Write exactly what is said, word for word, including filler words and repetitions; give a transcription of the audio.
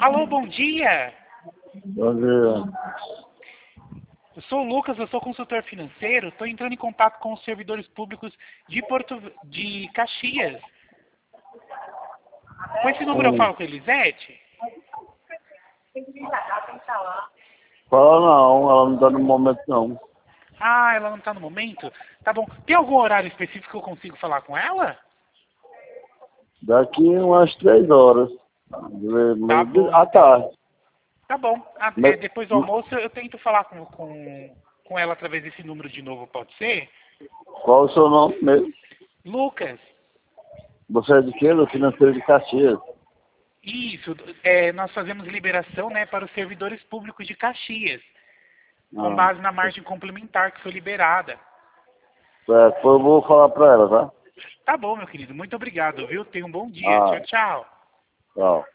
Alô, bom dia. Bom dia. Eu sou o Lucas, eu sou consultor financeiro. Estou entrando em contato com os servidores públicos de Porto de Caxias. Com esse número eu Hum. falo com a Elisete? Fala não, ela não tá no momento não. Ah, ela não está no momento? Tá bom. Tem algum horário específico que eu consigo falar com ela? Daqui umas três horas. Tá bom, À então. tarde. Tá bom. Ah, é, Mas, depois do almoço eu tento falar com, com, com ela através desse número de novo, pode ser? qual o seu nome mesmo? Lucas. Você é de quê? Do Financeiro de Caxias. Isso, é, nós fazemos liberação, né, para os servidores públicos de Caxias, com Ah, base na margem complementar que foi liberada. certo, eu vou falar pra ela, tá? Tá bom, meu querido. Muito obrigado, viu? Tenha um bom dia. Ah, Tchau, tchau. tchau.